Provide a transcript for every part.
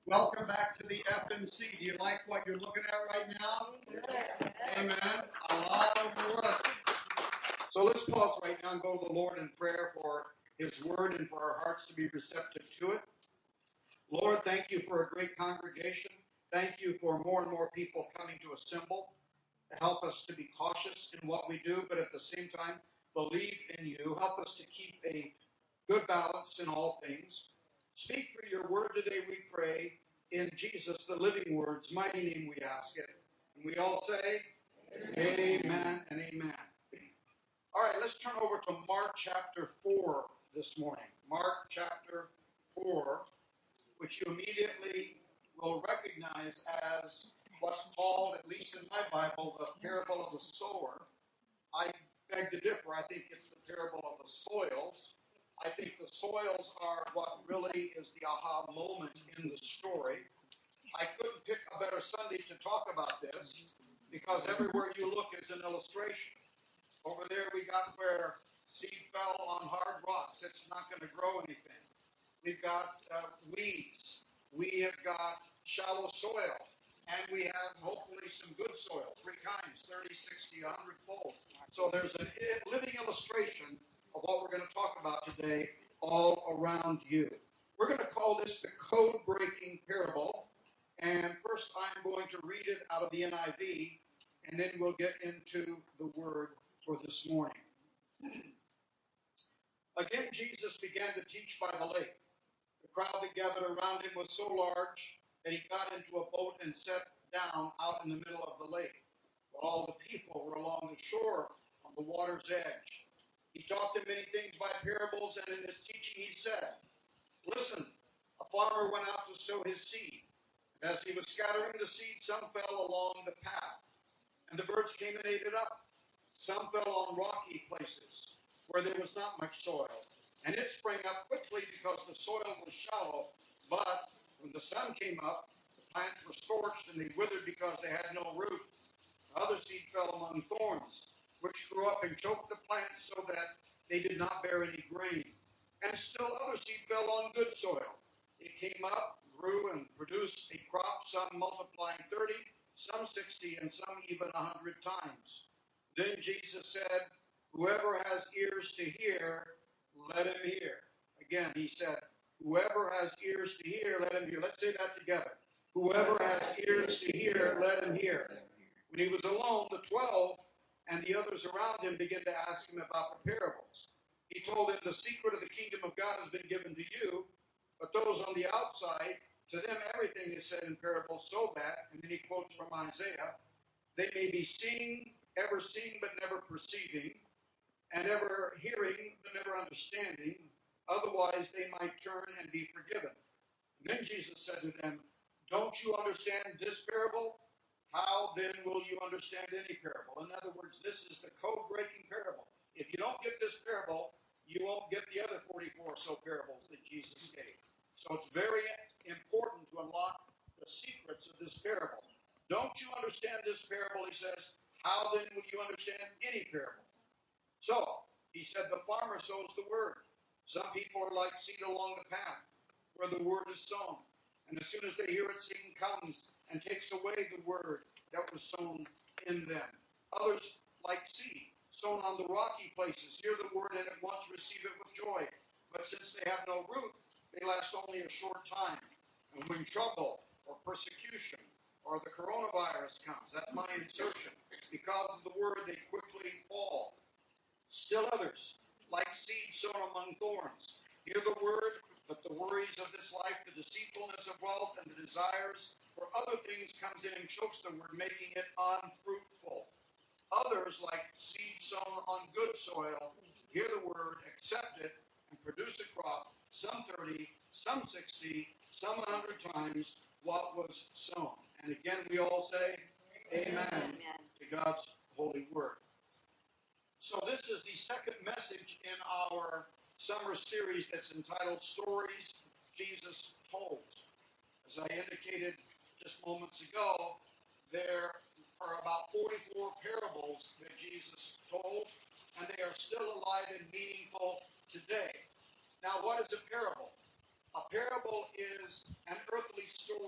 Welcome back to the FMC. Do you like what you're looking at right now? Amen. A lot of work. So let's pause right now and go to the Lord in prayer for His Word and for our hearts to be receptive to it. Lord, thank you for a great congregation. Thank you for more and more people coming to assemble. Help us to be cautious in what we do, but at the same time, believe in you. Help us to keep a good balance in all things. Speak through your word today, we pray, in Jesus, the living word's mighty name we ask it. And we all say, amen and amen. All right, let's turn over to Mark chapter 4 this morning. Mark chapter 4, which you immediately will recognize as what's called, at least in my Bible, the parable of the sower. I beg to differ. I think it's the parable of the soils. I think the soils are what really is the aha moment in the story. I couldn't pick a better Sunday to talk about this because everywhere you look is an illustration. Over there we got where seed fell on hard rocks. It's not going to grow anything. We've got weeds. We have got shallow soil. And we have hopefully some good soil, 3 kinds, 30, 60, 100-fold. So there's a living illustration of what we're going to talk about today all around you. We're going to call this the code-breaking parable. And first I'm going to read it out of the NIV, and then we'll get into the word for this morning. Again, Jesus began to teach by the lake. The crowd that gathered around him was so large that he got into a boat and sat down out in the middle of the lake, while all the people were along the shore on the water's edge. He taught them many things by parables, and in his teaching he said, "Listen, a farmer went out to sow his seed. And as he was scattering the seed, some fell along the path, and the birds came and ate it up. Some fell on rocky places, where there was not much soil, and it sprang up quickly because the soil was shallow. But when the sun came up, the plants were scorched, and they withered because they had no root. Other seed fell among thorns, which grew up and choked the plants so that they did not bear any grain. And still other seed fell on good soil. It came up, grew, and produced a crop, some multiplying 30, some 60, and some even 100 times. Then Jesus said, 'Whoever has ears to hear, let him hear.'" Again, he said, "Whoever has ears to hear, let him hear." Let's say that together. "Whoever has ears to hear, let him hear." When he was alone, the 12 and the others around him began to ask him about the parables. He told them, "The secret of the kingdom of God has been given to you, but those on the outside, to them everything is said in parables, so that," and then he quotes from Isaiah, "they may be ever seeing but never perceiving, and ever hearing but never understanding, otherwise they might turn and be forgiven." Then Jesus said to them, "Don't you understand this parable? How then will you understand any parable?" In other words, this is the code-breaking parable. If you don't get this parable, you won't get the other 44 or so parables that Jesus gave. So it's very important to unlock the secrets of this parable. Don't you understand this parable, he says, how then will you understand any parable? So, he said, the farmer sows the word. Some people are like seed along the path where the word is sown. And as soon as they hear it, Satan comes and takes away the word that was sown in them. Others, like seed, sown on the rocky places, hear the word and at once receive it with joy. But since they have no root, they last only a short time. And when trouble or persecution or the coronavirus comes, that's my insertion, because of the word, they quickly fall. Still others, like seed sown among thorns, hear the word, but the worries of this life, the deceitfulness of wealth, and the desires for other things comes in and chokes the word, making it unfruitful. Others, like seed sown on good soil, hear the word, accept it, and produce a crop, some 30, some 60, some 100 times what was sown. And again, we all say, amen, to God's holy word. So this is the second message in our summer series that's entitled Stories Jesus Told. As I indicated just moments ago, there are about 44 parables that Jesus told, and they are still alive and meaningful today. Now, what is a parable? A parable is an earthly story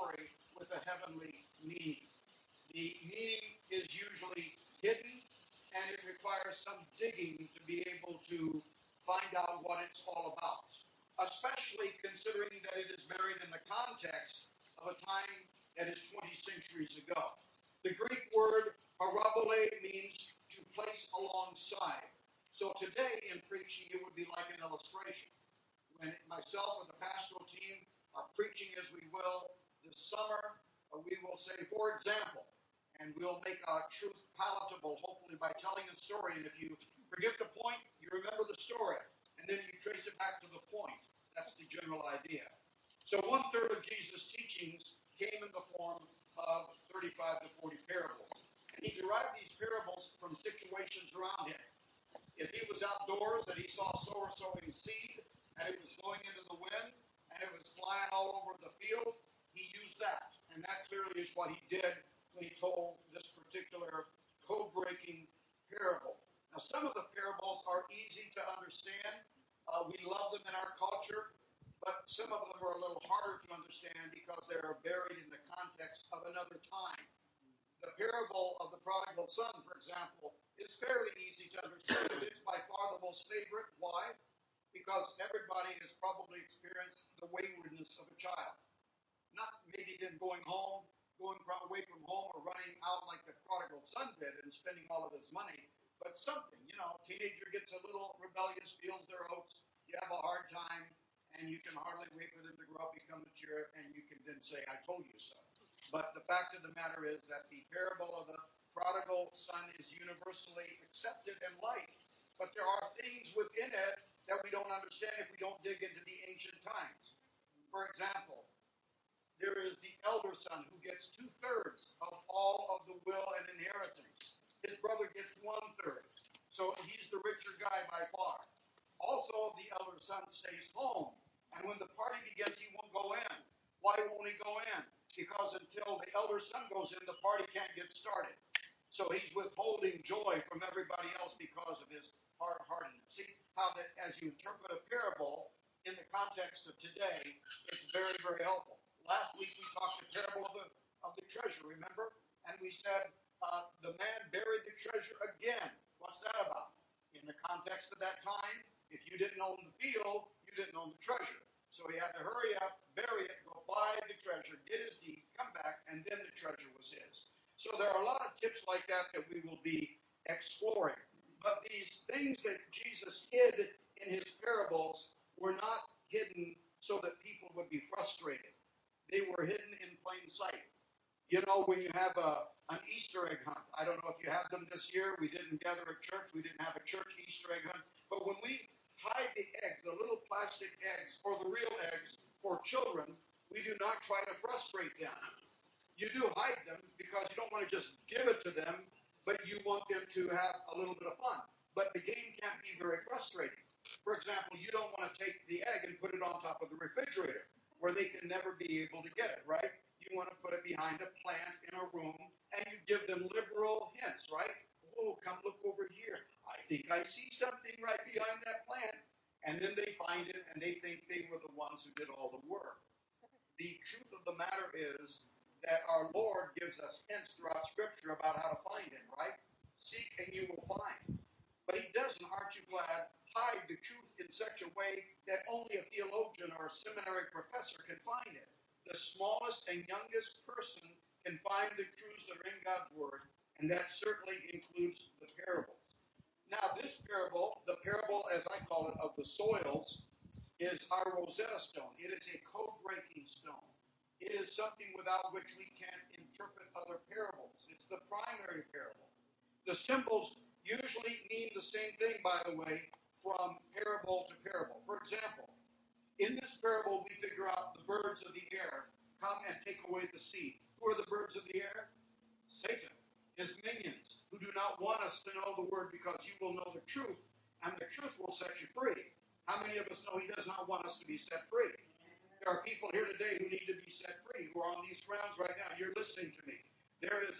heavenly meaning. The meaning is usually hidden, and it requires some digging to be able to find out what it's all about, especially considering that it is buried in the context of a time that is 20 centuries ago. The Greek word parabole means to place alongside. So today in preaching, it would be like an illustration. When myself and the pastoral team are preaching as we will this summer, we will say, for example, and we'll make our truth palatable, hopefully by telling a story. And if you forget the point, you remember the story, and then you trace it back to the point. That's the general idea. So 1/3 of Jesus' teachings came in the form of 35 to 40 parables. And he derived these parables from situations around him. If he was outdoors and he saw a sower sowing seed, and it was going into the wind, and it was flying all over the field, he used that. And that clearly is what he did when he told this particular code-breaking parable. Now, some of the parables are easy to understand. We love them in our culture, but some of them are a little harder to understand because they are buried in the context of another time. The parable of the prodigal son, for example, is fairly easy to understand. It's by far the most favorite. Why? Because everybody has probably experienced the waywardness of a child. Not maybe them going away from home or running out like the prodigal son did and spending all of his money, but something, teenager gets a little rebellious, feels their oats, you have a hard time, and you can hardly wait for them to grow up, become mature, and you can then say, I told you so. But the fact of the matter is that the parable of the prodigal son is universally accepted and liked, but there are things within it that we don't understand if we don't dig into the ancient times. For example, there is the elder son who gets 2/3 of all of the will and inheritance. His brother gets 1/3. So he's the richer guy by far. Also, the elder son stays home. And when the party begins, he won't go in. Why won't he go in? Because until the elder son goes in, the party can't get started. So he's withholding joy from everybody else because of his hard-heartedness. See how that as you interpret a parable in the context of today, it's very, very helpful. Last week we talked the parable of the treasure, remember? And we said the man buried the treasure again. What's that about? In the context of that time, if you didn't own the field, you didn't own the treasure. So he had to hurry up, bury it, go buy the treasure, get his deed, come back, and then the treasure was his. So there are a lot of tips like that we will be exploring. But these things that Jesus hid in his parables were not hidden so that people would be frustrated. They were hidden in plain sight. When you have an Easter egg hunt, I don't know if you have them this year. We didn't gather at church. We didn't have a church Easter egg hunt. But when we hide the eggs, the little plastic eggs, or the real eggs for children, we do not try to frustrate them. You do hide them because you don't want to just give it to them, but you want them to have a little bit of fun. But the game can be very frustrating. For example, you don't want to take the egg and put it on top of the refrigerator where they can never be able to get it, right? You want to put it behind a plant in a room, and you give them liberal hints, right? Oh, come look over here. I think I see something right behind that plant. And then they find it, and they think they were the ones who did all the work. The truth of the matter is that our Lord gives us hints throughout Scripture about how to find Him, right? Seek and you will find. But He doesn't, aren't you glad, hide the truth in such a way that only a theologian or a seminary professor can find it. The smallest and youngest person can find the truths that are in God's Word, and that certainly includes the parables. Now, this parable, the parable, as I call it, of the soils, is our Rosetta Stone. It is a code-breaking stone. It is something without which we can't interpret other parables. It's the primary parable. The symbols usually mean the same thing, by the way, from parable to parable. For example, in this parable, we figure out the birds of the air come and take away the seed. Who are the birds of the air? Satan, his minions, who do not want us to know the word because you will know the truth, and the truth will set you free. How many of us know he does not want us to be set free? There are people here today who need to be set free, who are on these grounds right now. You're listening to me. There is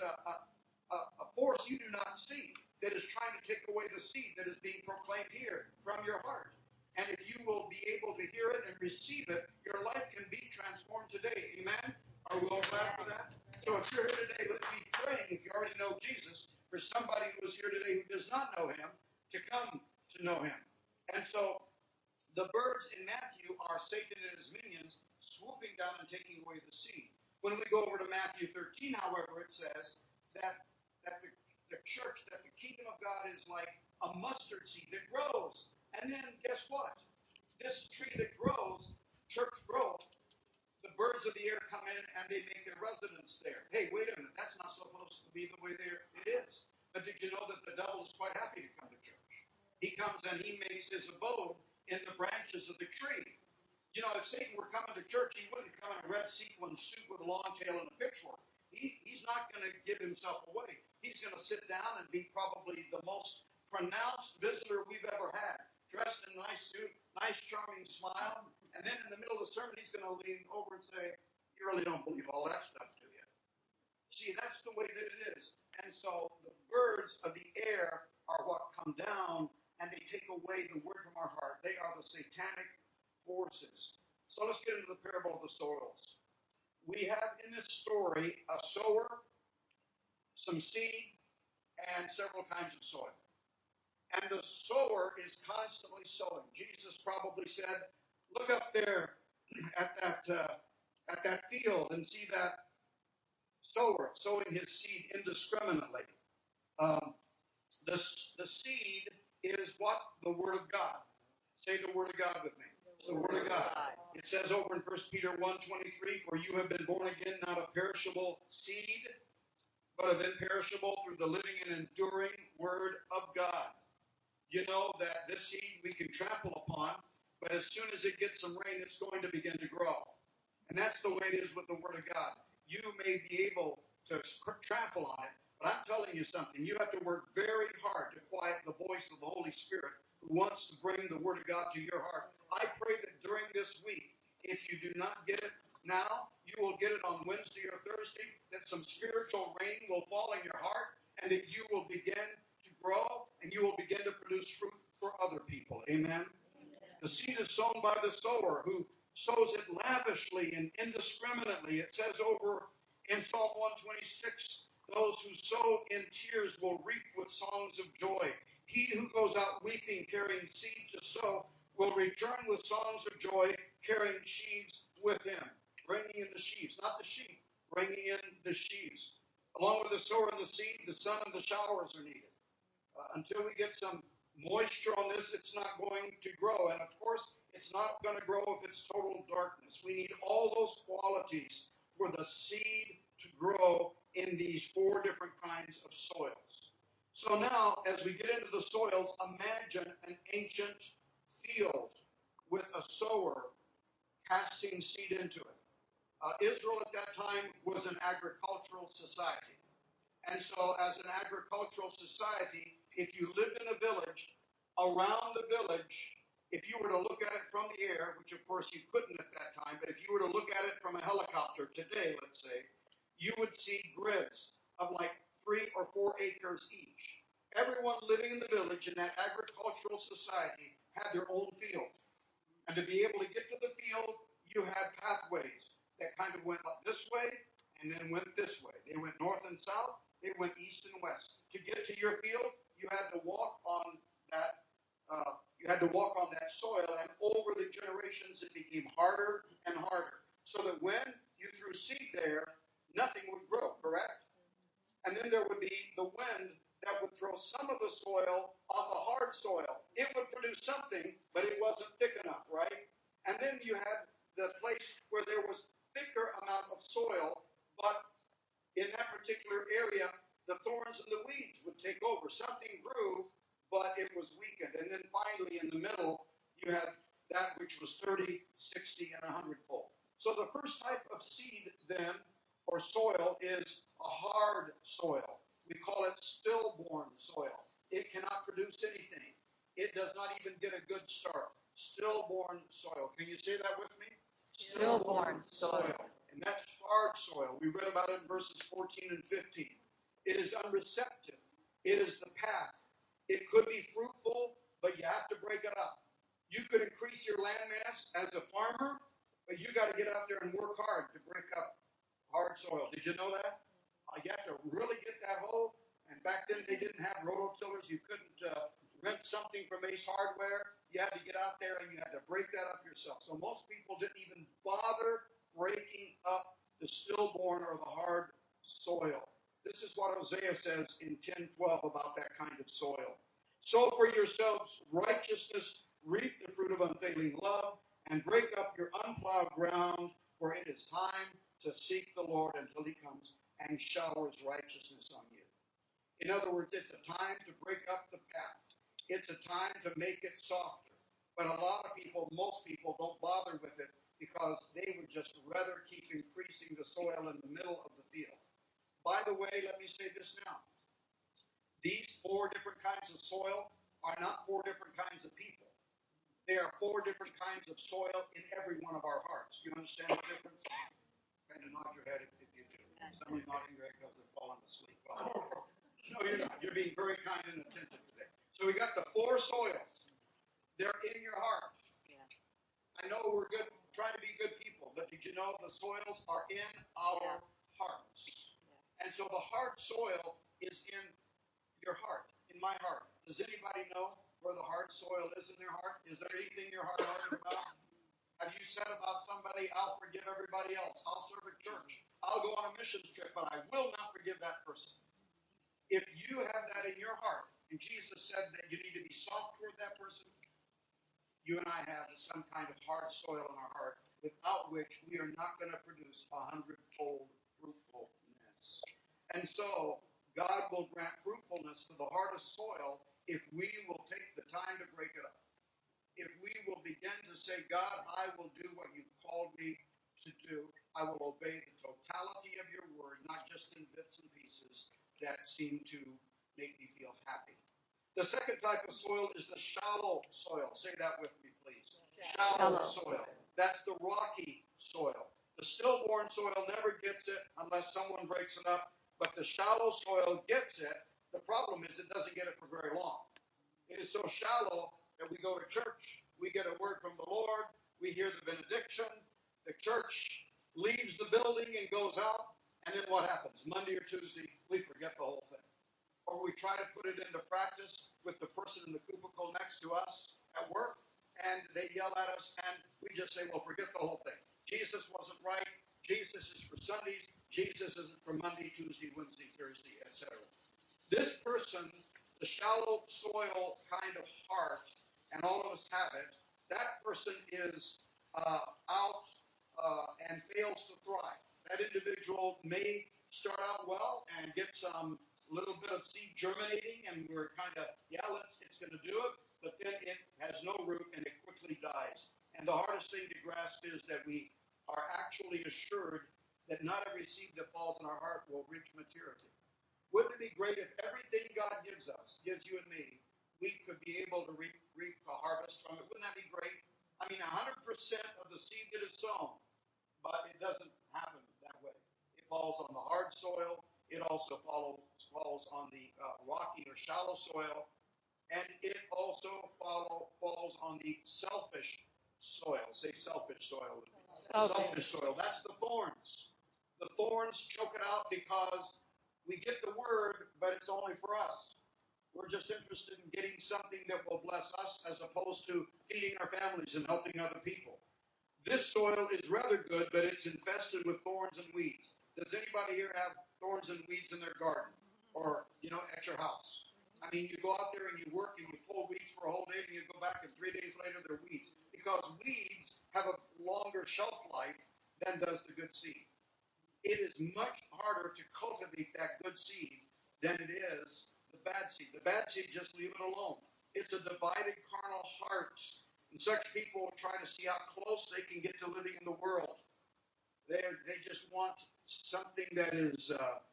a force you do not see that is trying to take away the seed that is being proclaimed here from your heart. And if you will be able to hear it and receive it, your life can be transformed today. Amen? Are we all glad for that? So if you're here today, let's be praying, if you already know Jesus, for somebody who is here today who does not know him to come to know him. And so the birds in Matthew are Satan and his minions swooping down and taking away the seed. When we go over to Matthew 13, however, it says that the church, that the kingdom of God is like a mustard seed that grows. And then guess what? This tree that grows, church growth, the birds of the air come in and they make their residence there. Hey, wait a minute, that's not supposed to be the way it is. But did you know that the devil is quite happy to come to church? He comes and he makes his abode in the branches of the tree. You know, if Satan were coming to church, he wouldn't come in a red sequin suit with a long tail and a pitchfork. He's not going to give himself away. He's going to sit down and be probably the most pronounced visitor we've ever had, dressed in a nice suit, nice charming smile, and then in the middle of the sermon, he's going to lean over and say, "You really don't believe all that stuff, do you?" See, that's the way that it is. And so the birds of the air are what come down and they take away the word from our heart. They are the satanic forces. So let's get into the parable of the soils. We have in this story a sower, some seed, and several kinds of soil. And the sower is constantly sowing. Jesus probably said, "Look up there at that field and see that sower sowing his seed indiscriminately." The seed is what? The Word of God. Say the Word of God with me. It's the Word of God. It says over in 1 Peter 1:23, "For you have been born again, not of perishable seed, but of imperishable through the living and enduring Word of God." You know that this seed we can trample upon, but as soon as it gets some rain, it's going to begin to grow. And that's the way it is with the Word of God. You may be able to trample on it, but I'm telling you something. You have to work very hard to quiet the voice of the Holy Spirit who wants to bring the Word of God to your heart. I pray that during this week, if you do not get it now, you will get it on Wednesday or Thursday, that some spiritual rain will fall in your heart, and that you will begin to grow, and you will begin to produce fruit for other people. Amen? The seed is sown by the sower who sows it lavishly and indiscriminately. It says over in Psalm 126, "Those who sow in tears will reap with songs of joy. He who goes out weeping, carrying seed to sow, will return with songs of joy, carrying sheaves with him." Bringing in the sheaves, not the sheep, bringing in the sheaves. Along with the sower and the seed, the sun and the showers are needed. Until we get some moisture on this, it's not going to grow. And of course, it's not going to grow if it's total darkness. We need all those qualities for the seed to grow in these 4 different kinds of soils. So now, as we get into the soils, imagine an ancient field with a sower casting seed into it. Israel at that time was an agricultural society. And so as an agricultural society, if you lived in a village, around the village, if you were to look at it from the air, which of course you couldn't at that time, but if you were to look at it from a helicopter today, let's say, you would see grids of like 3 or 4 acres each. Everyone living in the village in that agricultural society had their own field. And to be able to get to the field, you had pathways that kind of went this way and then went this way. They went north and south. They went east and west. To get to your field, you had to walk on that. Soil, and over the generations, it became harder and harder. So that when you threw seed there, nothing would grow. Correct? And then there would be the wind that would throw some of the soil on the hard soil. It would produce something, but it wasn't thick enough, right? And then you had the place where there was thicker amount of soil, but in that particular area, the thorns and the weeds would take over. Something grew, but it was weakened. And then finally, in the middle, you had that which was 30, 60, and 100-fold. So the first type of seed then, or soil, is a hard soil. We call it stillborn soil. It cannot produce anything. It does not even get a good start. Stillborn soil. Can you say that with me? Stillborn soil. And that's hard soil. We read about it in verses 14 and 15. It is unreceptive. It is the path. It could be fruitful, but you have to break it up. You could increase your land mass as a farmer, but you got to get out there and work hard to break up hard soil. Did you know that? You have to really get that hoe. And back then they didn't have rototillers. You couldn't rent something from Ace Hardware. You had to get out there and you had to break that up yourself. So most people didn't even bother breaking up the stillborn or the hard soil. This is what Hosea says in 10:12 about that kind of soil. Sow for yourselves righteousness, reap the fruit of unfailing love, and break up your unplowed ground, for it is time to seek the Lord until he comes and showers righteousness on you. In other words, it's a time to break up the path. It's a time to make it softer. But a lot of people, most people, don't bother with it because they would just rather keep increasing the soil in the middle of the field. By the way, let me say this now. These 4 different kinds of soil are not 4 different kinds of people. There are 4 different kinds of soil in every one of our hearts. Do you understand the difference? Kind of nod your head if you do. Some of you nodding your head because they're falling asleep. Well, no, you're not. You're being very kind and attentive today. So we got the 4 soils. They're in your heart. I know we're good, trying to be good people, but did you know the soils are in our hearts? And so the hard soil is in your heart, in my heart. Does anybody know where the hard soil is in their heart? Is there anything you're hard-hearted about? Have you said about somebody, I'll forgive everybody else. I'll serve at church. I'll go on a missions trip, but I will not forgive that person. If you have that in your heart, and Jesus said that you need to be soft toward that person, you and I have some kind of hard soil in our heart, without which we are not going to produce 100-fold fruitfulness. And so God will grant fruitfulness to the hardest soil if we will take the time to break it up. If we will begin to say, God, I will do what you've called me to do. I will obey the totality of your word, not just in bits and pieces that seem to make me feel happy. The second type of soil is the shallow soil. Say that with me, please. Shallow soil. That's the rocky soil. The stillborn soil never gets it unless someone breaks it up, but the shallow soil gets it. The problem is it doesn't get it for very long. It is so shallow that we go to church, we get a word from the Lord, we hear the benediction, the church leaves the building and goes out, and then what happens? Monday or Tuesday, we forget the whole thing. Or we try to put it into practice with the person in the cubicle next to us at work, and they yell at us, and we just say, well, forget the whole thing. Jesus wasn't right. Jesus is for Sundays. Jesus isn't for Monday, Tuesday, Wednesday, Thursday, etc. This person, the shallow soil kind of heart, and all of us have it, that person is out and fails to thrive. That individual may start out well and get some little bit of seed germinating, and we're kind of, it's going to do it, but then it has no root and it quickly dies. And the hardest thing to grasp is that we are actually assured that not every seed that falls in our heart will reach maturity. Wouldn't it be great if everything God gives us, gives you and me, we could be able to reap a harvest from it? Wouldn't that be great? I mean, 100% of the seed that is sown, but it doesn't happen that way. It falls on the hard soil. It also falls on the rocky or shallow soil, and it also falls on the selfish soil. Say selfish soil with me. Selfish soil. That's the thorns. The thorns choke it out because we get the word, but it's only for us. We're just interested in getting something that will bless us as opposed to feeding our families and helping other people. This soil is rather good, but it's infested with thorns and weeds. Does anybody here have thorns and weeds in their garden or, at your house? I mean, you go out there and you work and you pull weeds for a whole day and you go back and 3 days later they're weeds. Because weeds have a longer shelf life than does the good seed. It is much harder to cultivate that good seed than it is the bad seed. The bad seed, just leave it alone. It's a divided carnal heart. And such people try to see how close they can get to living in the world. They just want something that is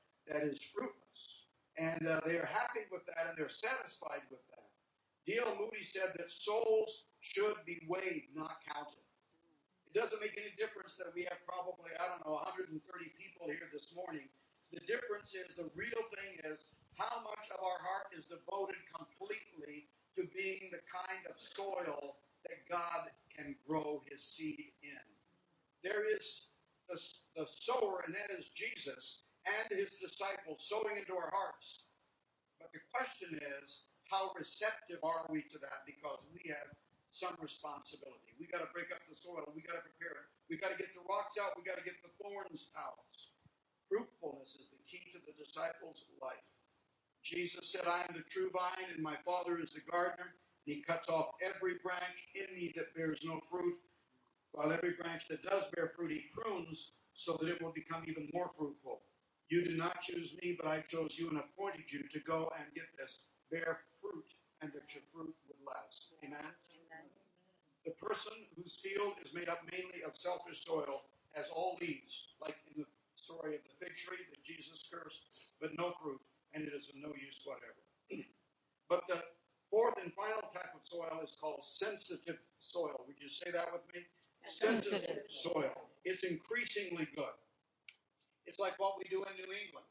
fruitless. And they are happy with that and they're satisfied with that. D.L. Moody said that souls should be weighed, not counted. It doesn't make any difference that we have probably, 130 people here this morning. The difference is, the real thing is, how much of our heart is devoted completely to being the kind of soil that God can grow his seed in. There is the sower, and that is Jesus and his disciples sowing into our hearts. But the question is, how receptive are we to that? Because we have some responsibility. We got to break up the soil. We got to prepare it. We got to get the rocks out. We got to get the thorns out. Fruitfulness is the key to the disciples' life. Jesus said, I am the true vine, and my Father is the gardener. And he cuts off every branch in me that bears no fruit, while every branch that does bear fruit, he prunes so that it will become even more fruitful. You did not choose me, but I chose you and appointed you to go and get this, bear fruit, and that your fruit would last. Amen? Amen. The person whose field is made up mainly of selfish soil has all leaves, like in the story of the fig tree that Jesus cursed, but no fruit, and it is of no use whatever. But the fourth and final type of soil is called sensitive soil. Would you say that with me? Sensitive soil. It's increasingly good. It's like what we do in New England.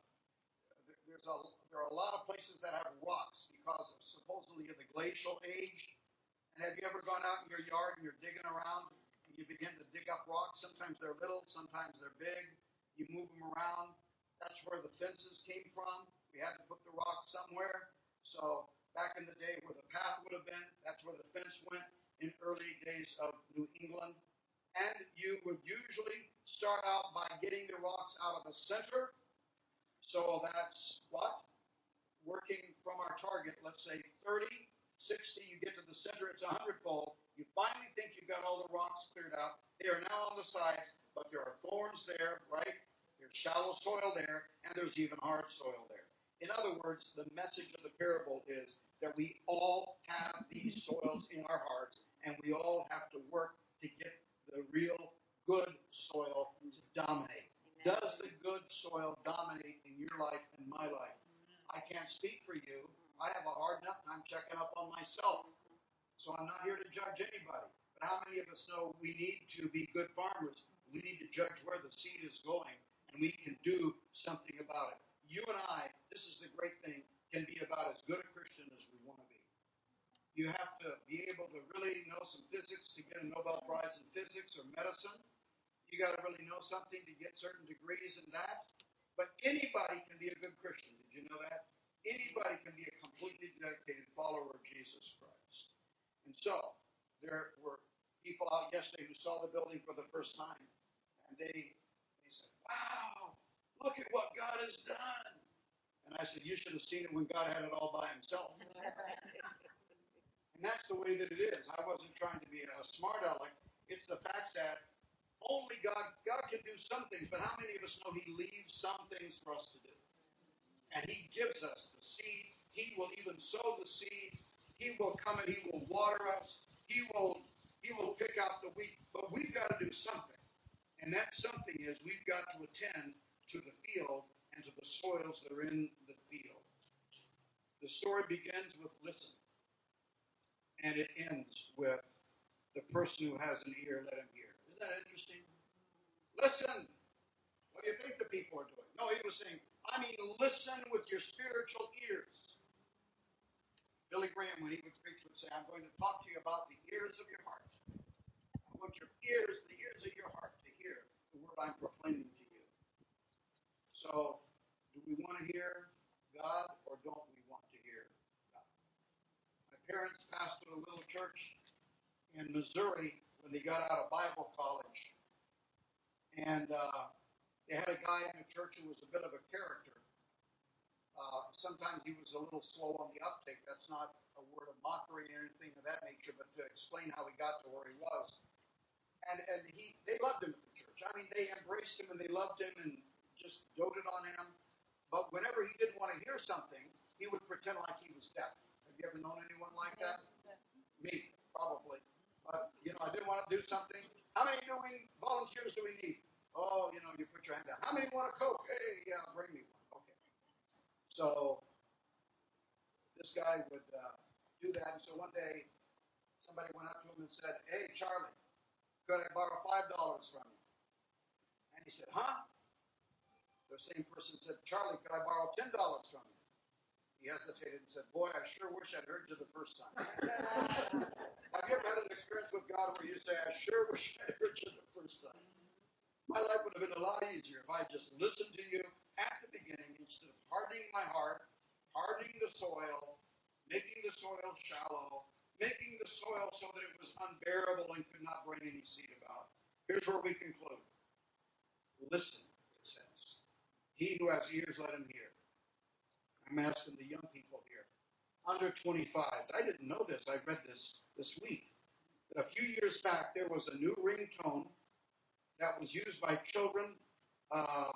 There are a lot of places that have rocks because of supposedly of the glacial age. And have you ever gone out in your yard and you're digging around and you begin to dig up rocks? Sometimes they're little, sometimes they're big. You move them around. That's where the fences came from. We had to put the rocks somewhere. So back in the day where the path would have been, that's where the fence went in early days of New England. And you would usually start out by getting the rocks out of the center. So that's what? Working from our target, let's say 30, 60, you get to the center, it's 100-fold. You finally think you've got all the rocks cleared out. They are now on the sides, but there are thorns there, right? There's shallow soil there, and there's even hard soil there. In other words, the message of the parable is that we all have these soils in our hearts, and we all have to work to get the real good soil to dominate. Amen. Does the good soil dominate in your life and my life? I can't speak for you. I have a hard enough time checking up on myself. So I'm not here to judge anybody. But how many of us know we need to be good farmers? We need to judge where the seed is going, and we can do something about it. You and I, this is the great thing, can be about as good a Christian as we want to be. You have to be able to really know some physics to get a Nobel Prize in physics or medicine. You got to really know something to get certain degrees in that. But anybody can be a good Christian. Did you know that? Anybody can be a completely dedicated follower of Jesus Christ. And so, there were people out yesterday who saw the building for the first time. And they said, wow, look at what God has done. And I said, you should have seen it when God had it all by himself. And that's the way that it is. I wasn't trying to be a smart aleck. It's the fact that only God can do some things, but how many of us know he leaves some things for us to do? And he gives us the seed. He will even sow the seed. He will come and he will water us. He will pick out the wheat. But we've got to do something. And that something is we've got to attend to the field and to the soils that are in the field. The story begins with listen. And it ends with the person who has an ear, let him hear. Isn't that interesting? Listen. What do you think the people are doing? No, he was saying, listen with your spiritual ears. Billy Graham, when he would preach, would say, I'm going to talk to you about the ears of your heart. I want your ears, the ears of your heart, to hear the word I'm proclaiming to you. So, do we want to hear God or don't we want to hear God? My parents pastored a little church in Missouri when they got out of Bible college. And they had a guy in the church who was a bit of a character. Sometimes he was a little slow on the uptake. That's not a word of mockery or anything of that nature, but to explain how he got to where he was. And they loved him at the church. They embraced him and they loved him and just doted on him. But whenever he didn't want to hear something, he would pretend like he was deaf. Have you ever known anyone like that? Me, probably. But, I didn't want to do something. How many volunteers do we need? Oh, you put your hand down. How many want a Coke? Hey, yeah, bring me one. Okay. So this guy would do that. And so one day, somebody went up to him and said, hey, Charlie, could I borrow $5 from you? And he said, huh? The same person said, Charlie, could I borrow $10 from you? He hesitated and said, boy, I sure wish I'd heard you the first time. Have you ever had an experience with God where you say, I sure wish I'd heard you the first time? My life would have been a lot easier if I just listened to you at the beginning instead of hardening my heart, hardening the soil, making the soil shallow, making the soil so that it was unbearable and could not bring any seed about. Here's where we conclude. Listen, it says. He who has ears, let him hear. I'm asking the young people here. Under 25s. I didn't know this. I read this week. That a few years back, there was a new ringtone that was used by children uh,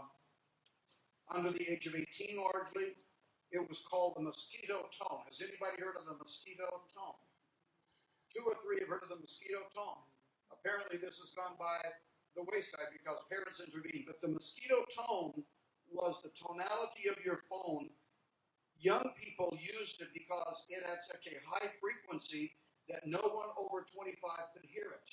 under the age of 18 largely. It was called the mosquito tone. Has anybody heard of the mosquito tone? Two or three have heard of the mosquito tone. Apparently, this has gone by the wayside because parents intervened. But the mosquito tone was the tonality of your phone. Young people used it because it had such a high frequency that no one over 25 could hear it.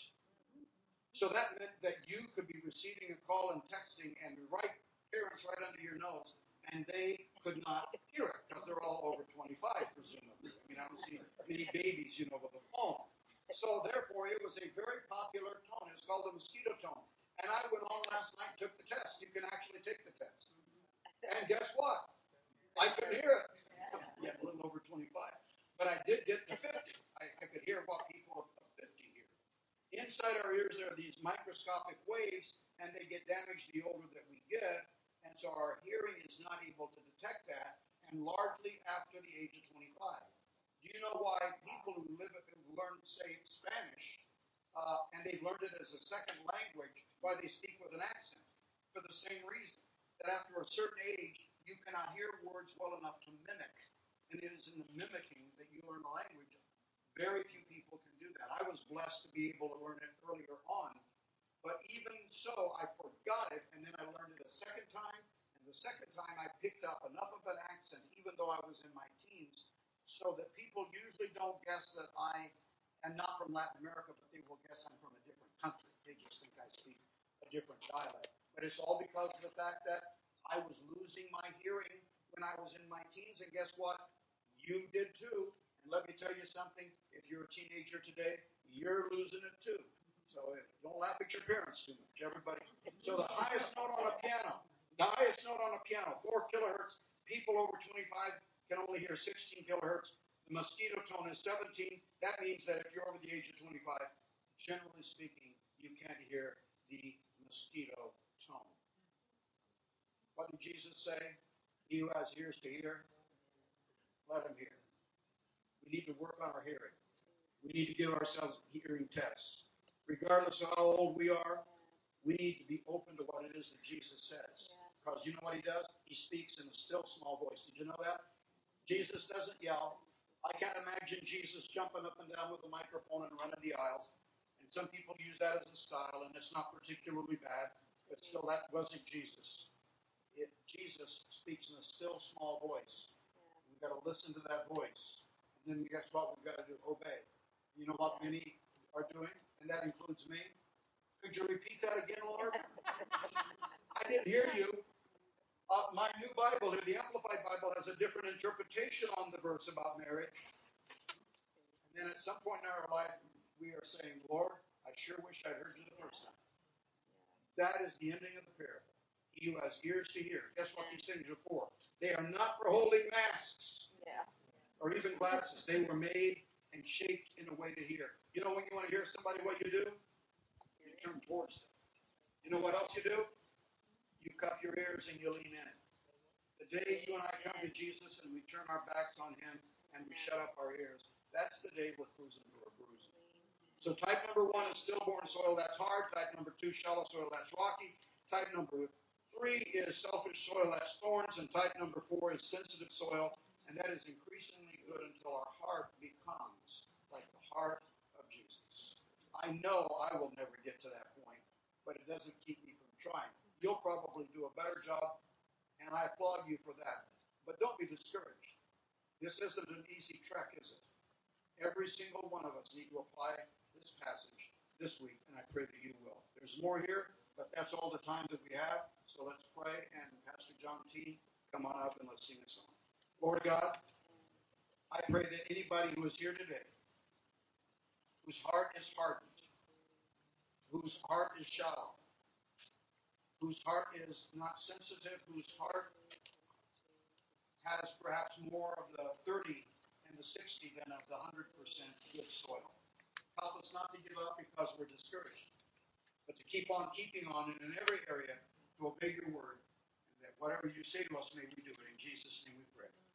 So that meant that you could be receiving a call and texting and right parents right under your nose, and they could not hear it because they're all over 25, presumably. I mean, I don't see many babies, with a phone. So therefore, it was a very popular tone. It's called the mosquito tone. And I went on last night and took the test. You can actually take the test. And guess what? I could hear it. Yeah, a little over 25. But I did get to 50. I could hear what people of 50 hear. Inside our ears, there are these microscopic waves, and they get damaged the older that we get. And so our hearing is not able to detect that, and largely after the age of 25. Do you know why people who've learned, say, Spanish, and they've learned it as a second language, why they speak with an accent? For the same reason, that after a certain age, you cannot hear words well enough to mimic. And it is in the mimicking that you learn the language. Very few people can do that. I was blessed to be able to learn it earlier on, but even so, I forgot it, and then I learned it a second time, and the second time I picked up enough of an accent, even though I was in my teens, so that people usually don't guess that I am not from Latin America, but they will guess I'm from a different country. They just think I speak a different dialect. But it's all because of the fact that I was losing my hearing when I was in my teens, and guess what? You did too. And let me tell you something, if you're a teenager today, you're losing it too. So don't laugh at your parents too much, everybody. So the highest note on a piano, 4 kilohertz. People over 25 can only hear 16 kilohertz. The mosquito tone is 17. That means that if you're over the age of 25, generally speaking, you can't hear the mosquito tone. What did Jesus say? He who has ears to hear, let him hear. We need to work on our hearing. We need to give ourselves hearing tests. Regardless of how old we are, we need to be open to what it is that Jesus says. Because you know what he does? He speaks in a still small voice. Did you know that? Jesus doesn't yell. I can't imagine Jesus jumping up and down with a microphone and running the aisles. And some people use that as a style, and it's not particularly bad, but still, that wasn't Jesus. Jesus speaks in a still small voice. We've got to listen to that voice. And then guess what we've got to do? Obey. You know what many are doing? And that includes me. Could you repeat that again, Lord? I didn't hear you. My new Bible here, the Amplified Bible, has a different interpretation on the verse about marriage. And then at some point in our life, we are saying, Lord, I sure wish I'd heard you the first time. That is the ending of the parable. He who has ears to hear. Guess what these things are for? They are not for holding masks or even glasses. They were made and shaped in a way to hear. You know when you want to hear somebody, what you do? You turn towards them. You know what else you do? You cup your ears and you lean in. The day you and I come to Jesus and we turn our backs on him and we shut up our ears, that's the day we're cruising for a bruising. So type number 1 is stillborn soil, that's hard. Type number 2, shallow soil, that's rocky. Type number 3 is selfish soil, that's thorns. And type number 4 is sensitive soil, and that is increasingly good until our heart becomes like the heart of Jesus. I know I will never get to that point, but it doesn't keep me from trying. You'll probably do a better job, and I applaud you for that. But don't be discouraged. This isn't an easy trek, is it? Every single one of us need to apply this passage this week, and I pray that you will. There's more here, but that's all the time that we have. So let's pray, and Pastor John T., come on up and let's sing a song. Lord God, I pray that anybody who is here today, whose heart is hardened, whose heart is shallow, whose heart is not sensitive, whose heart has perhaps more of the 30 and the 60 than of the 100% good soil. Help us not to give up because we're discouraged, but to keep on keeping on in every area to obey your word, and that whatever you say to us, may we do it. In Jesus' name we pray.